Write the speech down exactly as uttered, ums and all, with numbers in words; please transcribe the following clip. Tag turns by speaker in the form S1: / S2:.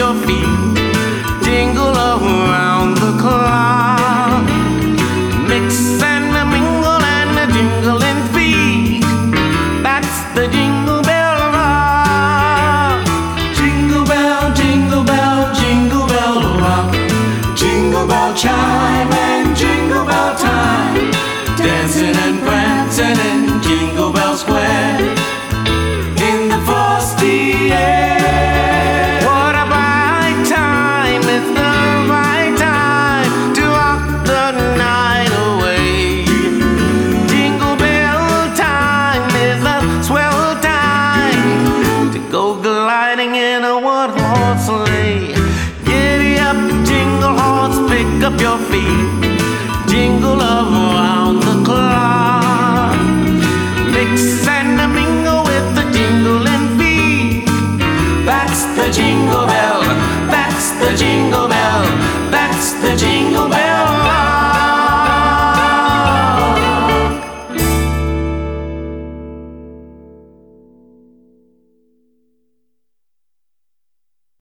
S1: your feet. Jingle around the clock. Mix and a mingle and a jingling feet. That's the Jingle Bell Rock. Jingle bell, jingle bell, jingle bell rock. Jingle bell chime and jingle bell time. Dancing and prancing in Jingle Bell Square. In the frosty air. What a bright time, it's the right time to rock the night away. Jingle bell time is a swell time to go gliding in a one-horse sleigh. Giddy up, jingle horse, pick up your feet.